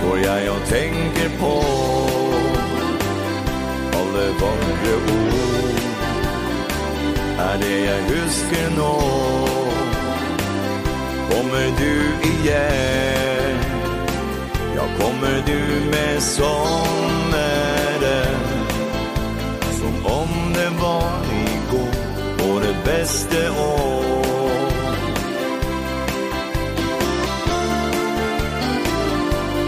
går jeg og tenker på alle vakre ord. Det jeg husker nå. Kommer du igjen? Ja, kommer du med sommeren? Som om det var i går, og det beste år.